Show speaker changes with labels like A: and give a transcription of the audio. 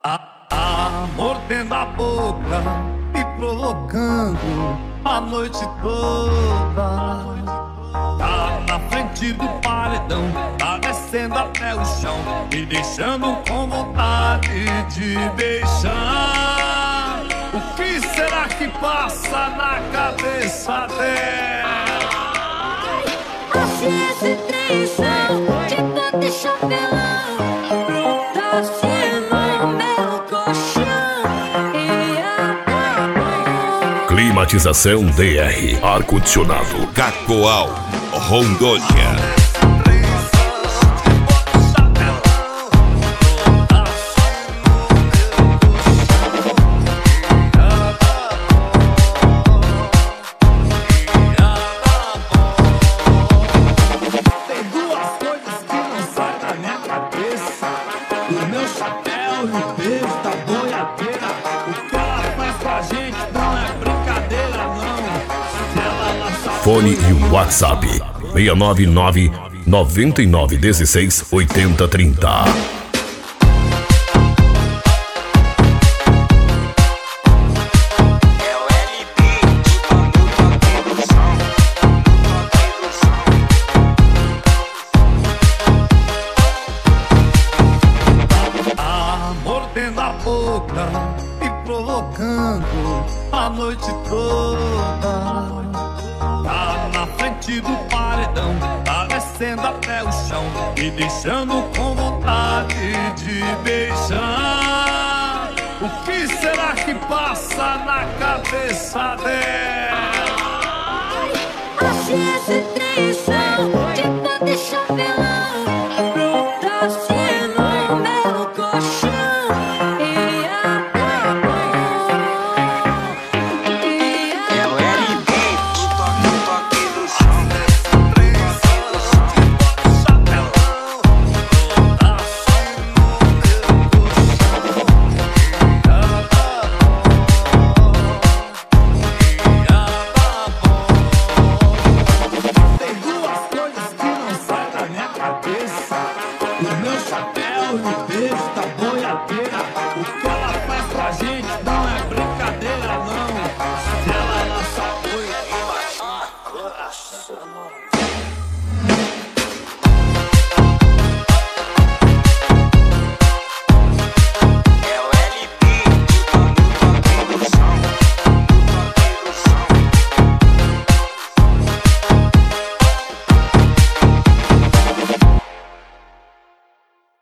A: Mordendo a boca, me provocando a noite toda. Tá na frente do paredão, tá descendo até o chão, me deixando com vontade de beijar. O que será que passa na cabeça dela?
B: Consciência e tensão, tipo de chapelão, tá acima do meu colchão e acabou.
C: Climatização DR, ar-condicionado,
D: Cacoal, Rondônia.
A: O meu chapéu e o beijo da boiadeira. O que ela faz com a gente não é brincadeira, não. Se ela lança
C: fone e o WhatsApp 699 9916 8030.
A: mordendo a boca, me provocando a noite toda. Tá na frente do paredão, tá descendo até o chão, me deixando com vontade de beijar. O que será que passa na cabeça dela?
B: Consciência e tensão, tipo de chapelão, tá acima do meu colchão e acabou.
E: É o LP, o toque do chão.
A: Tem duas coisas que não saem da minha cabeça: o meu chapéu e o beijo